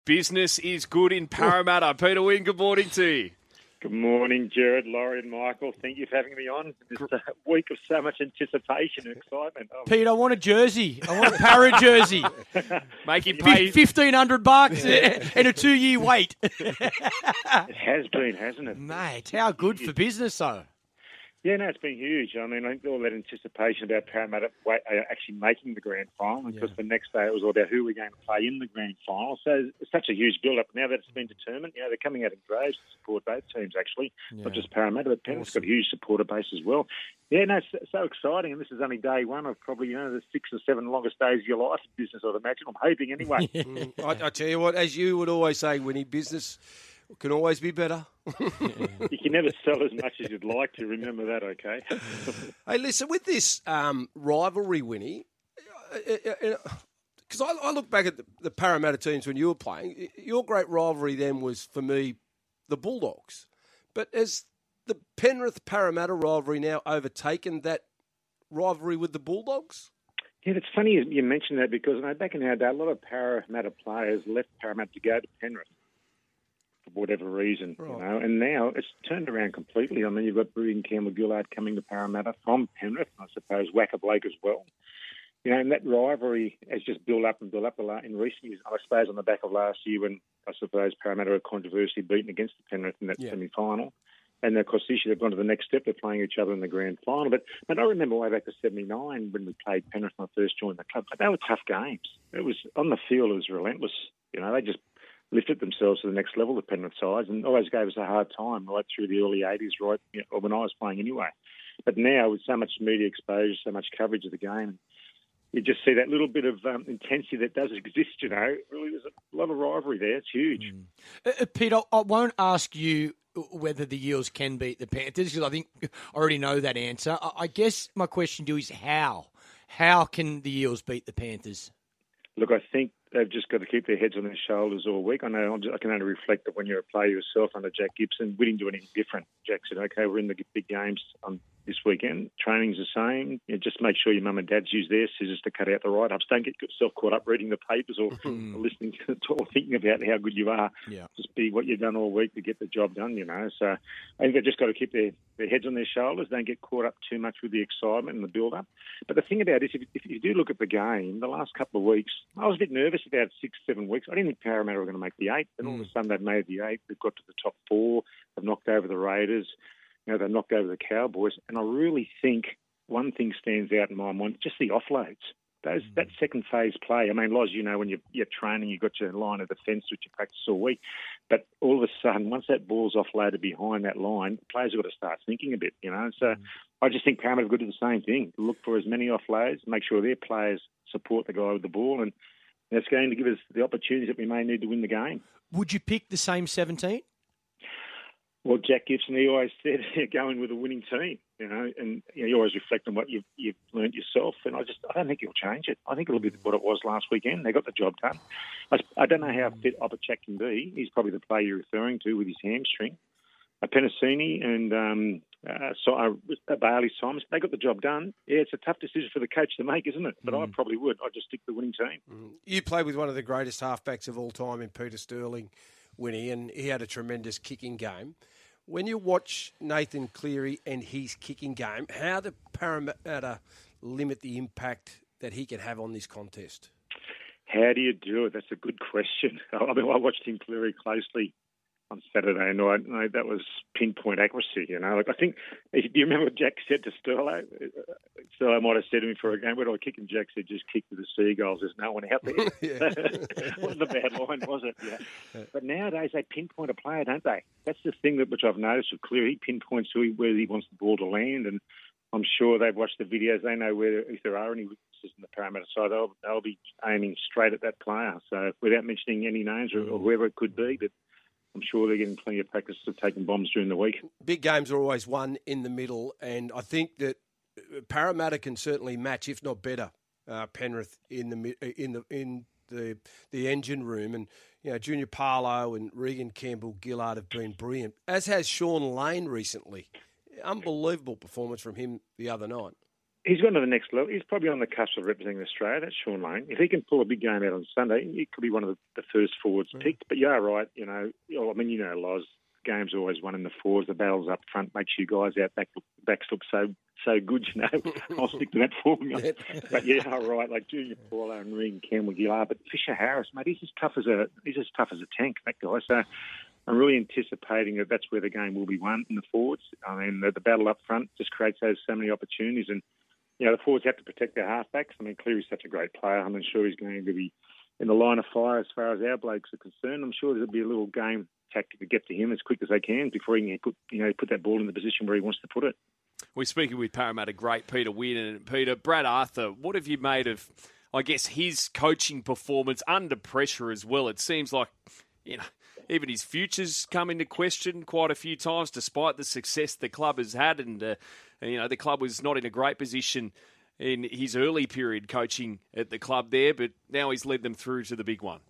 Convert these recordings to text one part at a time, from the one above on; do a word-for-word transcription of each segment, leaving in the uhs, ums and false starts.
Business is good in Parramatta. Peter Wynn, good morning to you. Good morning, Jared, Laurie and Michael. Thank you for having me on this uh, week of so much anticipation and excitement. Oh. Pete, I want a jersey. I want a Parra jersey. Make him pay fifteen hundred bucks and a two-year wait. It has been, hasn't it? Mate, how good for business, though. Yeah, no, it's been huge. I mean, I think all that anticipation about Parramatta actually making the grand final, because yeah. the next day it was all about who we're going to play in the grand final. So it's such a huge build-up. Now that it's been determined, you know, they're coming out in droves to support both teams, actually, yeah. not just Parramatta, but Penrith's awesome. Got a huge supporter base as well. Yeah, no, it's so exciting, and this is only day one of probably, you know, the six or seven longest days of your life in business, I'd imagine. I'm hoping anyway. mm, I, I tell you what, as you would always say, Winnie, business can always be better. You can never sell as much as you'd like to. Remember that, okay? Hey, listen, with this um, rivalry, Winnie, because I, I look back at the, the Parramatta teams when you were playing, your great rivalry then was, for me, the Bulldogs. But has the Penrith-Parramatta rivalry now overtaken that rivalry with the Bulldogs? Yeah, it's funny you mention that, because you know, back in our day, a lot of Parramatta players left Parramatta to go to Penrith for whatever reason, right. you know. And now it's turned around completely. I mean, you've got Regan Campbell-Gillard coming to Parramatta from Penrith, I suppose, Wacker Blake as well. You know, and that rivalry has just built up and built up in recent years. I suppose on the back of last year when, I suppose, Parramatta were controversially beaten against the Penrith in that yeah. semi-final. And, of course, this year they've gone to the next step. They're playing each other in the grand final. But, but I remember way back to seventy-nine when we played Penrith when I first joined the club. But they were tough games. It was on the field, it was relentless. You know, they just lifted themselves to the next level, the Penrith sides, and always gave us a hard time right through the early eighties, right, you know, when I was playing anyway. But now, with so much media exposure, so much coverage of the game, you just see that little bit of um, intensity that does exist, you know. Really, there's a lot of rivalry there. It's huge. Mm. Uh, Pete, I, I won't ask you whether the Eels can beat the Panthers, because I think I already know that answer. I, I guess my question to you is how? How can the Eels beat the Panthers? Look, I think they've just got to keep their heads on their shoulders all week. I know I can only reflect that when you're a player yourself under Jack Gibson, we didn't do anything different. Jack said, okay, we're in the big games on this weekend. Training's the same. You know, just make sure your mum and dads use their scissors to cut out the write-ups. Don't get yourself caught up reading the papers or listening to or thinking about how good you are. Yeah. Just be what you've done all week to get the job done, you know. So I think they've just got to keep their, their heads on their shoulders. Don't get caught up too much with the excitement and the build-up. But the thing about it is, if, if you do look at the game, the last couple of weeks, I was a bit nervous about six, seven weeks. I didn't think Parramatta were going to make the eight. Then all of a sudden they've made the eight. They've got to the top four. They've knocked over the Raiders. You know, they knocked over the Cowboys. And I really think one thing stands out in my mind, just the offloads. Those mm. That second phase play. I mean, Loz, you know, when you're, you're training, you've got your line of defence, which you practice all week. But all of a sudden, once that ball's offloaded behind that line, players have got to start thinking a bit, you know. So mm. I just think Parramatta have got to do the same thing. Look for as many offloads, make sure their players support the guy with the ball, and that's going to give us the opportunities that we may need to win the game. Would you pick the same seventeen? Well, Jack Gibson, he always said, go in with a winning team, you know, and you know, you always reflect on what you've, you've learnt yourself. And I just, I don't think he'll change it. I think it'll be what it was last weekend. They got the job done. I, I don't know how fit Opachek can be. He's probably the player you're referring to with his hamstring. Uh, Penasini and um, uh, so, uh, Bailey Simons, they got the job done. Yeah, it's a tough decision for the coach to make, isn't it? But mm. I probably would. I'd just stick to the winning team. Mm. You played with one of the greatest halfbacks of all time in Peter Sterling, Winnie, and he had a tremendous kicking game. When you watch Nathan Cleary and his kicking game, how do Parramatta limit the impact that he can have on this contest? How do you do it? That's a good question. I mean, I watched him Cleary closely on Saturday night. No, that was pinpoint accuracy, you know. Like, I think, do you remember what Jack said to Sterlo? Sterlo might have said to me for a game, where do I kick him? Jack said, just kick to the Seagulls. There's no one out there. It wasn't a bad line, was it? Yeah. But nowadays, they pinpoint a player, don't they? That's the thing that which I've noticed with Cleary. He pinpoints who he, where he wants the ball to land, and I'm sure they've watched the videos. They know where, if there are any weaknesses in the Parramatta side, they'll, they'll be aiming straight at that player. So without mentioning any names or, or whoever it could be, but I'm sure they're getting plenty of practice of taking bombs during the week. Big games are always won in the middle, and I think that Parramatta can certainly match, if not better, uh, Penrith in the in the in the the engine room. And you know, Junior Paulo and Regan Campbell-Gillard have been brilliant, as has Sean Lane recently. Unbelievable performance from him the other night. he's gone to the next level. He's probably on the cusp of representing Australia. That's Sean Lane. If he can pull a big game out on Sunday, he could be one of the, the first forwards mm. picked. But you are right. You know, I mean, you know, Loz, games always won in the fours. The battles up front makes you guys out back backs look so so good. You know, I'll stick to that formula. But yeah, all right. Like Junior Paulo and Regan Campbell Gillard, but Fisher Harris, mate, he's as tough as a he's as tough as a tank. That guy. So I'm really anticipating that that's where the game will be won in the forwards. I mean, the, the battle up front just creates those so many opportunities and. You know, the forwards have to protect their halfbacks. I mean, Cleary's such a great player. I'm sure he's going to be in the line of fire as far as our blokes are concerned. I'm sure there'll be a little game tactic to get to him as quick as they can before he can put, you know, put that ball in the position where he wants to put it. We're speaking with Parramatta great Peter Wynn. And Peter, Brad Arthur, what have you made of, I guess, his coaching performance under pressure as well? It seems like, you know, even his future's come into question quite a few times, despite the success the club has had. And, uh, you know, the club was not in a great position in his early period coaching at the club there, but now he's led them through to the big one.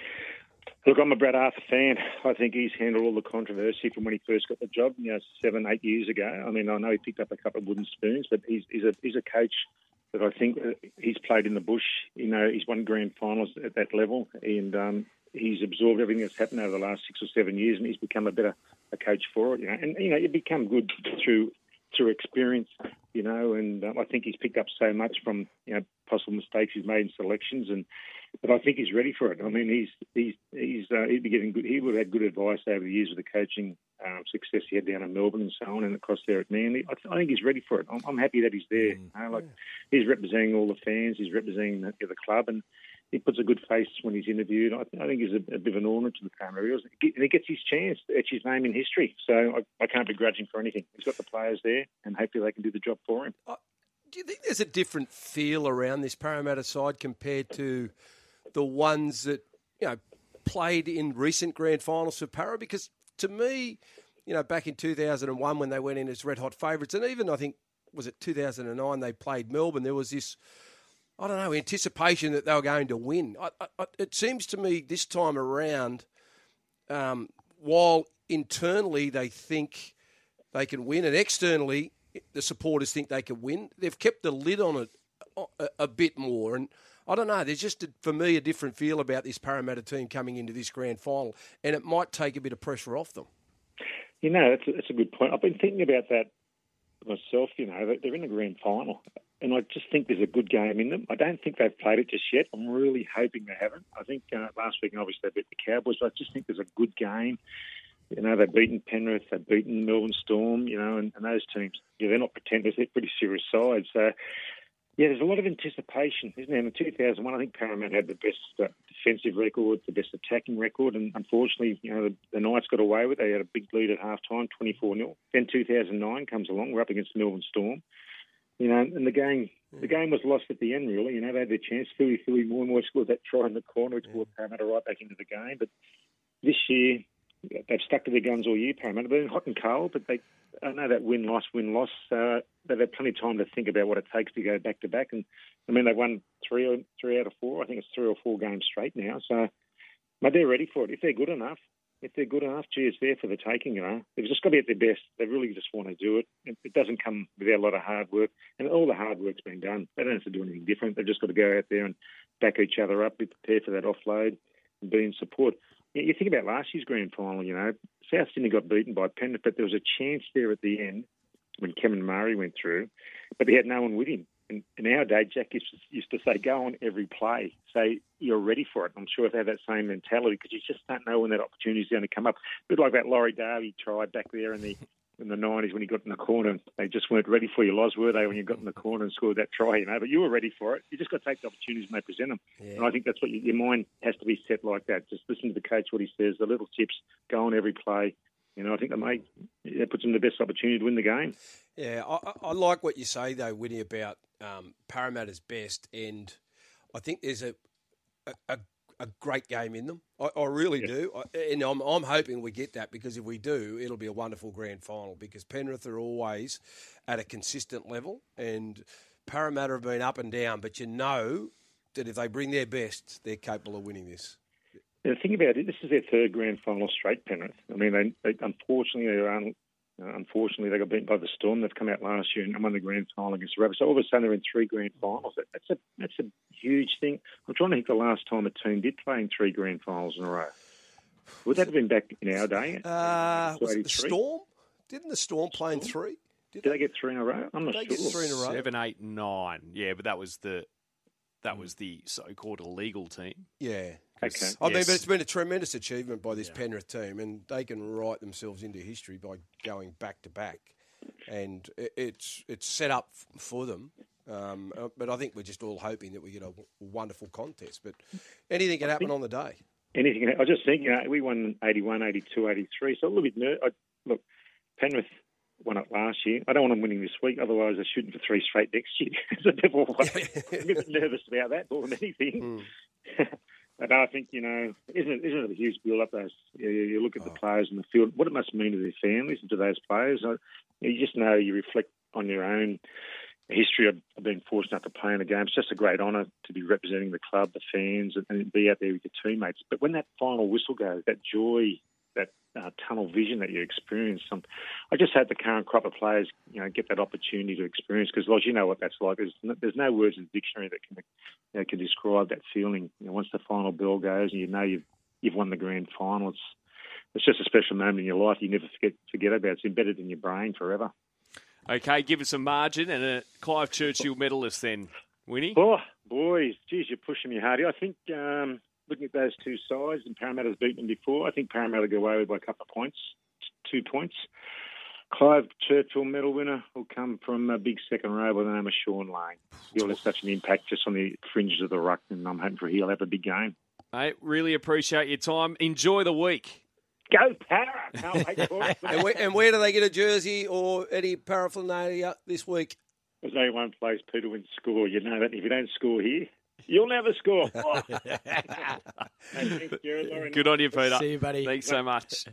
Look, I'm a Brad Arthur fan. I think he's handled all the controversy from when he first got the job, you know, seven, eight years ago. I mean, I know he picked up a couple of wooden spoons, but he's, he's a he's a coach that I think he's played in the bush. You know, he's won grand finals at that level, and um, he's absorbed everything that's happened over the last six or seven years, and he's become a better a coach for it. You know, and you know, you become good through through experience. You know, and um, I think he's picked up so much from you know possible mistakes he's made in selections, and but I think he's ready for it. I mean, he's he's he's uh, he'd be getting good. He would have had good advice over the years with the coaching um, success he had down in Melbourne and so on, and across there at Manly. I, th- I think he's ready for it. I'm, I'm happy that he's there. Mm. You know, like he's representing all the fans. He's representing the, the club, and he puts a good face when he's interviewed. I, th- I think he's a, a bit of an ornament to the Parramatta Eels, and he gets his chance to etch his name in history. So I, I can't begrudge him for anything. He's got the players there, and hopefully they can do the job for him. Uh, do you think there's a different feel around this Parramatta side compared to the ones that, you know, played in recent grand finals for Parra? Because to me, you know, back in two thousand one when they went in as red-hot favourites, and even I think, was it two thousand nine they played Melbourne, there was this, I don't know, anticipation that they were going to win. I, I, it seems to me this time around, um, while internally they think they can win and externally the supporters think they can win, they've kept the lid on it a, a bit more. And I don't know, there's just, a, for me, a different feel about this Parramatta team coming into this grand final, and it might take a bit of pressure off them. You know, that's a, that's a good point. I've been thinking about that myself. You know, they're in the grand final, and I just think there's a good game in them. I don't think they've played it just yet. I'm really hoping they haven't. I think uh, last week, obviously, they beat the Cowboys, but I just think there's a good game. You know, they've beaten Penrith, they've beaten Melbourne Storm, you know, and, and those teams, yeah, they're not pretenders, they're pretty serious sides. So, yeah, there's a lot of anticipation, isn't there? In two thousand one, I think Parramatta had the best uh, defensive record, the best attacking record, and unfortunately, you know, the, the Knights got away with it. They had a big lead at half-time, twenty-four nil. Then two thousand nine comes along, we're up against Melbourne Storm. You know, and the game the game was lost at the end, really. You know, they had their chance. Philly, Philly, more and more scored that try in the corner, which brought Parramatta right back into the game. But this year, they've stuck to their guns all year, Parramatta. They've been hot and cold, but they, I know that win-loss, win-loss, uh, they've had plenty of time to think about what it takes to go back-to-back. And, I mean, they've won three, or, three out of four. I think it's three or four games straight now. So, but they're ready for it. If they're good enough, if they're good enough, gee, it's there for the taking, you know. They've just got to be at their best. They really just want to do it. It, it doesn't come without a lot of hard work. And all the hard work's been done. They don't have to do anything different. They've just got to go out there and back each other up, be prepared for that offload and be in support. You think about last year's grand final, you know, South Sydney got beaten by Penrith, but there was a chance there at the end when Cameron Murray went through, but he had no one with him. And in our day, Jack used to, used to say, go on every play. Say, you're ready for it. I'm sure they have that same mentality because you just don't know when that opportunity is going to come up. A bit like that Laurie Darby try back there in the in the nineties when he got in the corner. They just weren't ready for you, Loz, were they, when you got in the corner and scored that try, you know? But you were ready for it. You just got to take the opportunities when they present them. Yeah. And I think that's what you, your mind has to be set like that. Just listen to the coach, what he says, the little tips, go on every play. You know, I think that may that puts them the best opportunity to win the game. Yeah, I, I like what you say, though, Winnie, about um, Parramatta's best. And I think there's a a, a, a great game in them. I, I really yeah. do. I, and I'm, I'm hoping we get that because if we do, it'll be a wonderful grand final because Penrith are always at a consistent level and Parramatta have been up and down. But you know that if they bring their best, they're capable of winning this. The thing about it, this is their third grand final straight, Penrith. I mean, they, they unfortunately, they're un, Uh, unfortunately, they got beaten by the Storm. They've come out last year and won the grand final against the Rabbits. So all of a sudden, they're in three grand finals. That, that's a that's a huge thing. I'm trying to think the last time a team did play in three grand finals in a row. Would that have been back in our day? Uh, was it the Storm? Didn't the Storm play in three? Did, did they get three in a row? I'm not Did sure. They get three in a row. Seven, eight, nine. Yeah, but that was the that was the so-called illegal team. Yeah. Okay. I mean, Yes. but it's been a tremendous achievement by this Penrith team, and they can write themselves into history by going back to back, and it- it's it's set up f- for them. Um, uh, but I think we're just all hoping that we get a w- wonderful contest. But anything can happen on the day. Anything. I was just thinking, you know, we won eighty-one, eighty-two, eighty-three, so a little bit ner- I, look, Penrith won it last year. I don't want them winning this week, otherwise they're shooting for three straight next year. It's a bit of a- I'm a bit nervous about that more than anything. Mm. But I think, you know, isn't it, isn't it a huge build-up? Those, you, you look at the players in the field, what it must mean to their families and to those players. I, you just know, you reflect on your own history of, of being fortunate enough to play in a game. It's just a great honour to be representing the club, the fans, and, and be out there with your teammates. But when that final whistle goes, that joy, that uh, tunnel vision that you experience, um, I just hope the current crop of players, you know, get that opportunity to experience. Because, Lodge, you know what that's like. There's no, there's no words in the dictionary that can you know, can describe that feeling. You know, once the final bell goes and you know you've you've won the grand final, it's it's just a special moment in your life you never forget forget about. It's embedded in your brain forever. Okay, give us a margin and a Clive Churchill medalist then, Winnie. Oh, boys, geez, you're pushing me hard. I think um, looking at those two sides, and Parramatta's beaten them before, I think Parramatta go away by a couple of points, two points. Clive Churchill medal winner will come from a big second row by the name of Sean Lane. He'll have such an impact just on the fringes of the ruck, and I'm hoping for he'll have a big game. Mate, really appreciate your time. Enjoy the week. Go Para! Can't wait for it. And, where, and where do they get a jersey or any paraphernalia this week? There's only one place Peter wins score. You know that. If you don't score here, you'll never score. Oh. Hey, thanks, Jared, Lauren. Good on you, Peter. See you, buddy. Thanks so much.